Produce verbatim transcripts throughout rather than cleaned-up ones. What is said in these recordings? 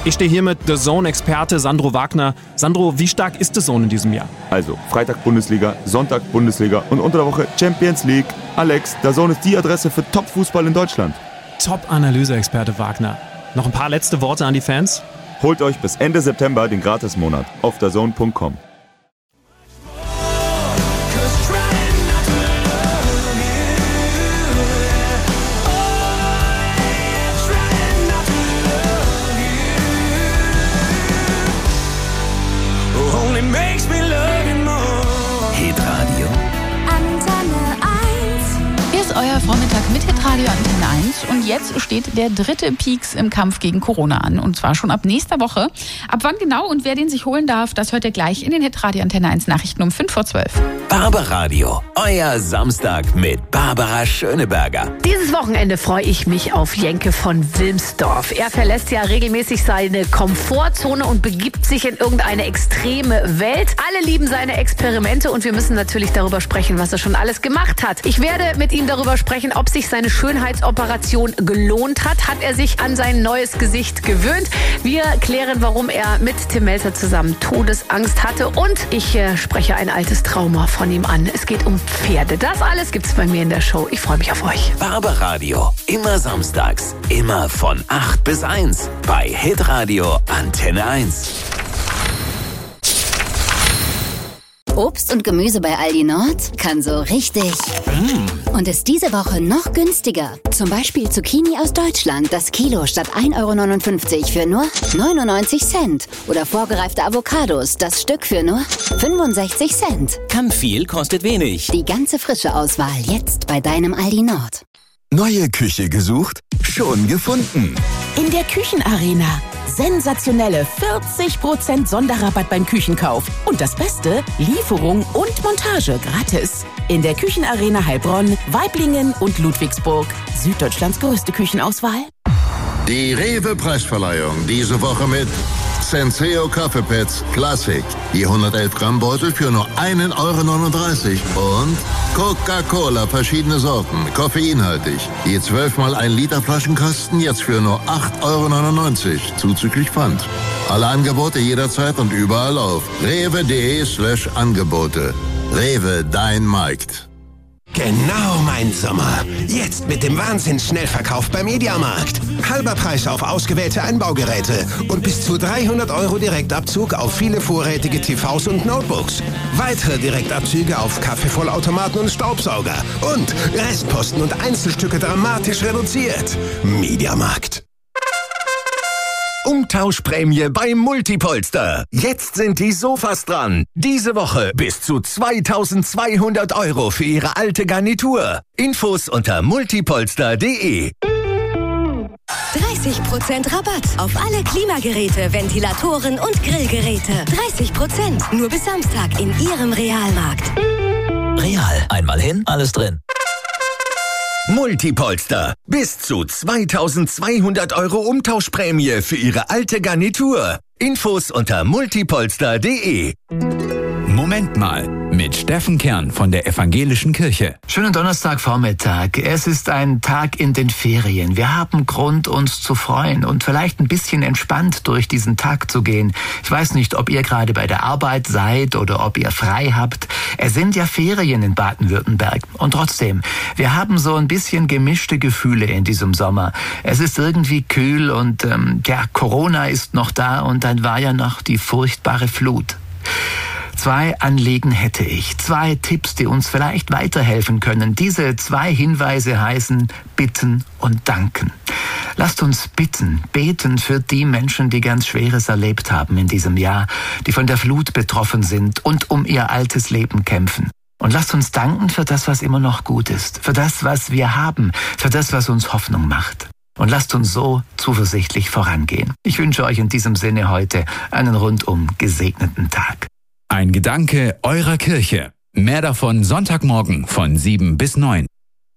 Ich stehe hier mit The Zone-Experte Sandro Wagner. Sandro, wie stark ist The Zone in diesem Jahr? Also, Freitag Bundesliga, Sonntag Bundesliga und unter der Woche Champions League. Alex, The Zone ist die Adresse für Top-Fußball in Deutschland. Top-Analyse-Experte Wagner. Noch ein paar letzte Worte an die Fans? Holt euch bis Ende September den Gratismonat auf the zone punkt com. Euer Vormittag mit Hitradio Antenne eins und jetzt steht der dritte Peaks im Kampf gegen Corona an und zwar schon ab nächster Woche. Ab wann genau und wer den sich holen darf, das hört ihr gleich in den Hitradio Antenne eins Nachrichten um fünf vor zwölf. Barbaradio, euer Samstag mit Barbara Schöneberger. Dieses Wochenende freue ich mich auf Jenke von Wilmsdorf. Er verlässt ja regelmäßig seine Komfortzone und begibt sich in irgendeine extreme Welt. Alle lieben seine Experimente und wir müssen natürlich darüber sprechen, was er schon alles gemacht hat. Ich werde mit ihm darüber sprechen, ob sich seine Schönheitsoperation gelohnt hat. Hat er sich an sein neues Gesicht gewöhnt? Wir klären, warum er mit Tim Melzer zusammen Todesangst hatte. Und ich äh, spreche ein altes Trauma von ihm an. Es geht um Pferde. Das alles gibt's bei mir in der Show. Ich freue mich auf euch. Barbaradio, immer samstags, immer von acht bis eins bei Hitradio Antenne eins. Obst und Gemüse bei Aldi Nord kann so richtig mm. und ist diese Woche noch günstiger. Zum Beispiel Zucchini aus Deutschland, das Kilo statt ein Euro neunundfünfzig für nur neunundneunzig Cent. Oder vorgereifte Avocados, das Stück für nur fünfundsechzig Cent. Kann viel, kostet wenig. Die ganze frische Auswahl jetzt bei deinem Aldi Nord. Neue Küche gesucht? Schon gefunden. In der Küchenarena. Sensationelle vierzig Prozent Sonderrabatt beim Küchenkauf. Und das Beste, Lieferung und Montage gratis. In der Küchenarena Heilbronn, Waiblingen und Ludwigsburg. Süddeutschlands größte Küchenauswahl. Die Rewe-Preisverleihung diese Woche mit Senseo Kaffeepads Classic. Die hundertelf Gramm Beutel für nur ein Euro neununddreißig. Und Coca-Cola verschiedene Sorten, koffeinhaltig. Die zwölf mal ein Liter Flaschenkasten jetzt für nur acht Euro neunundneunzig, zuzüglich Pfand. Alle Angebote jederzeit und überall auf rewe.de slash Angebote. Rewe, dein Markt. Genau mein Sommer. Jetzt mit dem Wahnsinns-Schnellverkauf beim Mediamarkt. Halber Preis auf ausgewählte Einbaugeräte und bis zu dreihundert Euro Direktabzug auf viele vorrätige T Vs und Notebooks. Weitere Direktabzüge auf Kaffeevollautomaten und Staubsauger. Und Restposten und Einzelstücke dramatisch reduziert. Mediamarkt. Umtauschprämie bei Multipolster. Jetzt sind die Sofas dran. Diese Woche bis zu zweitausendzweihundert Euro für Ihre alte Garnitur. Infos unter multipolster punkt de. dreißig Prozent Rabatt auf alle Klimageräte, Ventilatoren und Grillgeräte. dreißig Prozent nur bis Samstag in Ihrem Realmarkt. Real. Einmal hin, alles drin. Multipolster. Bis zu zweitausendzweihundert Euro Umtauschprämie für Ihre alte Garnitur. Infos unter multipolster punkt de. Moment mal, mit Steffen Kern von der Evangelischen Kirche. Schönen Donnerstagvormittag. Es ist ein Tag in den Ferien. Wir haben Grund, uns zu freuen und vielleicht ein bisschen entspannt durch diesen Tag zu gehen. Ich weiß nicht, ob ihr gerade bei der Arbeit seid oder ob ihr frei habt. Es sind ja Ferien in Baden-Württemberg. Und trotzdem, wir haben so ein bisschen gemischte Gefühle in diesem Sommer. Es ist irgendwie kühl und ähm, ja, Corona ist noch da und dann war ja noch die furchtbare Flut. Zwei Anliegen hätte ich, zwei Tipps, die uns vielleicht weiterhelfen können. Diese zwei Hinweise heißen bitten und danken. Lasst uns bitten, beten für die Menschen, die ganz Schweres erlebt haben in diesem Jahr, die von der Flut betroffen sind und um ihr altes Leben kämpfen. Und lasst uns danken für das, was immer noch gut ist, für das, was wir haben, für das, was uns Hoffnung macht. Und lasst uns so zuversichtlich vorangehen. Ich wünsche euch in diesem Sinne heute einen rundum gesegneten Tag. Ein Gedanke eurer Kirche. Mehr davon Sonntagmorgen von sieben bis neun.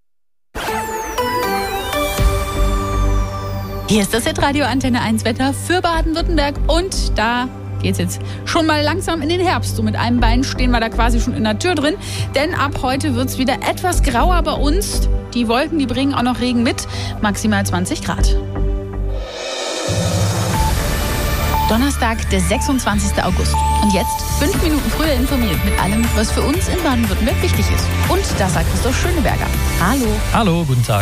Hier ist das Hitradio Antenne eins Wetter für Baden-Württemberg und da geht's jetzt schon mal langsam in den Herbst. So mit einem Bein stehen wir da quasi schon in der Tür drin, denn ab heute wird's wieder etwas grauer bei uns. Die Wolken, die bringen auch noch Regen mit, maximal zwanzig Grad. Donnerstag, der sechsundzwanzigster August. Und jetzt fünf Minuten früher informiert mit allem, was für uns in Baden-Württemberg wichtig ist. Und das sagt Christoph Schöneberger. Hallo. Hallo, guten Tag.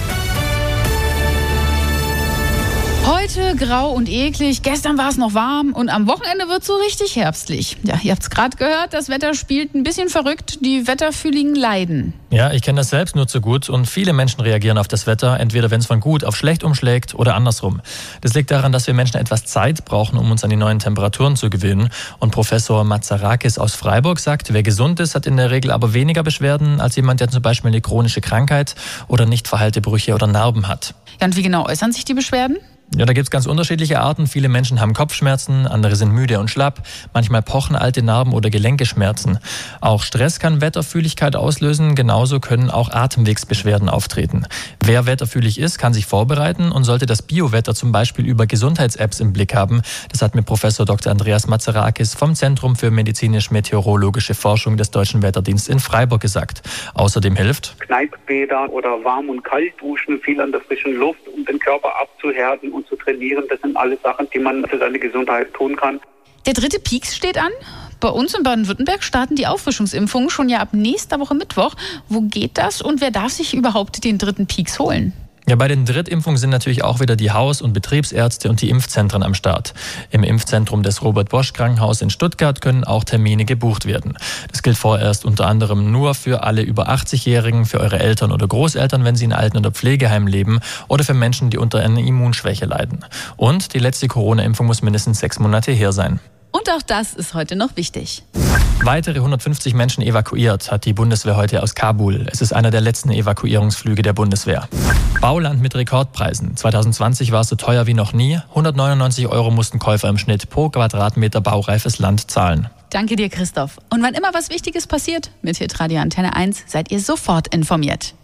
Heute grau und eklig, gestern war es noch warm und am Wochenende wird es so richtig herbstlich. Ja, ihr habt es gerade gehört, das Wetter spielt ein bisschen verrückt, die Wetterfühligen leiden. Ja, ich kenne das selbst nur zu gut und viele Menschen reagieren auf das Wetter, entweder wenn es von gut auf schlecht umschlägt oder andersrum. Das liegt daran, dass wir Menschen etwas Zeit brauchen, um uns an die neuen Temperaturen zu gewöhnen. Und Professor Mazarakis aus Freiburg sagt, wer gesund ist, hat in der Regel aber weniger Beschwerden als jemand, der zum Beispiel eine chronische Krankheit oder nicht verheilte Brüche oder Narben hat. Ja, und wie genau äußern sich die Beschwerden? Ja, da gibt's ganz unterschiedliche Arten. Viele Menschen haben Kopfschmerzen, andere sind müde und schlapp. Manchmal pochen alte Narben oder Gelenkeschmerzen. Auch Stress kann Wetterfühligkeit auslösen. Genauso können auch Atemwegsbeschwerden auftreten. Wer wetterfühlig ist, kann sich vorbereiten und sollte das Biowetter zum Beispiel über Gesundheits-Apps im Blick haben. Das hat mir Professor Doktor Andreas Mazarakis vom Zentrum für medizinisch-meteorologische Forschung des Deutschen Wetterdienstes in Freiburg gesagt. Außerdem hilft Kneippbäder oder Warm- und Kaltduschen, viel an der frischen Luft, um den Körper abzuhärten und zu trainieren. Das sind alles Sachen, die man für seine Gesundheit tun kann. Der dritte Peaks steht an. Bei uns in Baden-Württemberg starten die Auffrischungsimpfungen schon ja ab nächster Woche Mittwoch. Wo geht das und wer darf sich überhaupt den dritten Peaks holen? Ja, bei den Drittimpfungen sind natürlich auch wieder die Haus- und Betriebsärzte und die Impfzentren am Start. Im Impfzentrum des Robert-Bosch-Krankenhauses in Stuttgart können auch Termine gebucht werden. Das gilt vorerst unter anderem nur für alle über achtzig-Jährigen, für eure Eltern oder Großeltern, wenn sie in Alten- oder Pflegeheimen leben oder für Menschen, die unter einer Immunschwäche leiden. Und die letzte Corona-Impfung muss mindestens sechs Monate her sein. Und auch das ist heute noch wichtig. Weitere hundertfünfzig Menschen evakuiert hat die Bundeswehr heute aus Kabul. Es ist einer der letzten Evakuierungsflüge der Bundeswehr. Bauland mit Rekordpreisen. zwanzig zwanzig war es so teuer wie noch nie. hundertneunundneunzig Euro mussten Käufer im Schnitt pro Quadratmeter baureifes Land zahlen. Danke dir, Christoph. Und wann immer was Wichtiges passiert, mit Hitradio Antenne eins seid ihr sofort informiert.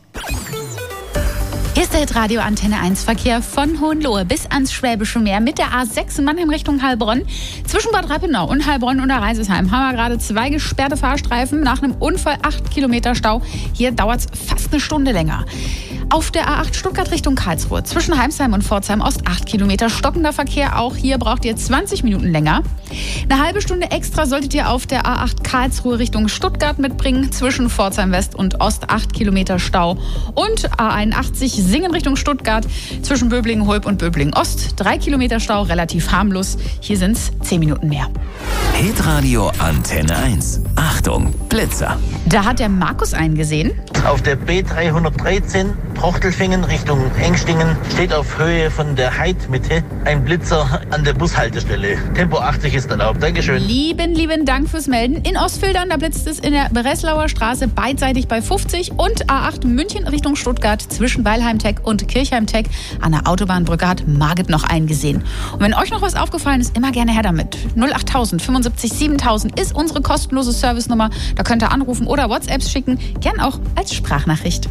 Hier ist der Hitradio Antenne eins Verkehr von Hohenlohe bis ans Schwäbische Meer mit der A sechs in Mannheim Richtung Heilbronn. Zwischen Bad Rappenau und Heilbronn und der Reisesheim haben wir gerade zwei gesperrte Fahrstreifen nach einem Unfall, acht Kilometer Stau. Hier dauert es fast eine Stunde länger. Auf der A acht Stuttgart Richtung Karlsruhe zwischen Heimsheim und Pforzheim Ost acht Kilometer stockender Verkehr. Auch hier braucht ihr zwanzig Minuten länger. Eine halbe Stunde extra solltet ihr auf der A acht Karlsruhe Richtung Stuttgart mitbringen. Zwischen Pforzheim West und Ost acht Kilometer Stau. Und A einundachtzig Singen Richtung Stuttgart zwischen Böblingen-Hulb und Böblingen-Ost. Drei Kilometer Stau, relativ harmlos. Hier sind es zehn Minuten mehr. Hitradio Antenne eins. Achtung, Blitzer. Da hat der Markus einen gesehen. Auf der B dreihundertdreizehn Trochtelfingen Richtung Engstingen steht auf Höhe von der Heidmitte ein Blitzer an der Bushaltestelle. Tempo achtzig ist erlaubt. Dankeschön. Lieben, lieben Dank fürs Melden. In Ostfildern, da blitzt es in der Breslauer Straße beidseitig bei fünfzig und A acht München Richtung Stuttgart zwischen Weilheim-Tech und Kirchheim-Tech an der Autobahnbrücke hat Margit noch einen gesehen. Und wenn euch noch was aufgefallen ist, immer gerne her damit. null acht tausend fünfundsiebzig siebentausend ist unsere kostenlose Servicenummer. Da könnt ihr anrufen oder WhatsApps schicken. Gern auch als Sprachnachricht.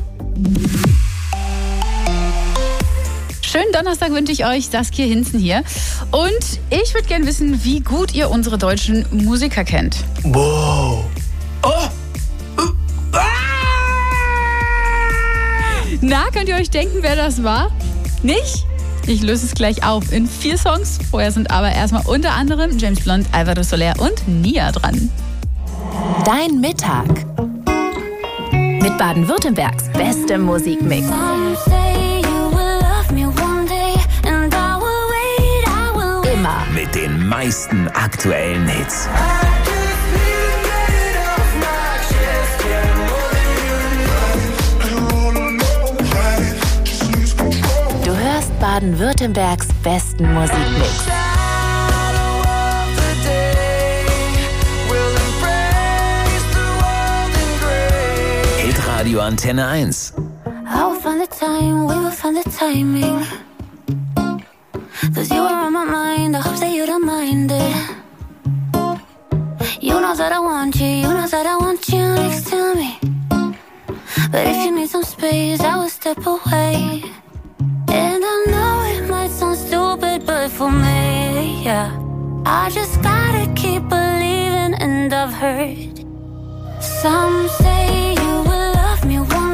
Schönen Donnerstag wünsche ich euch, Saskia Hinzen hier. Und ich würde gerne wissen, wie gut ihr unsere deutschen Musiker kennt. Wow. Oh. Ah! Na, könnt ihr euch denken, wer das war? Nicht? Ich löse es gleich auf in vier Songs. Vorher sind aber erstmal unter anderem James Blunt, Alvaro Soler und Nia dran. Dein Mittag. Mit Baden-Württembergs bestem Musikmix. Immer mit den meisten aktuellen Hits. Du hörst Baden-Württembergs besten Musikmix. Hitradio Antenne eins. I will find the time, we will find the timing. Cause you are on my mind, I hope that you don't mind it. You know that I want you, you know that I want you next to me. But if you need some space, I will step away. And I know it might sound stupid, but for me, yeah, I just gotta keep believing. And I've heard some say you will love me one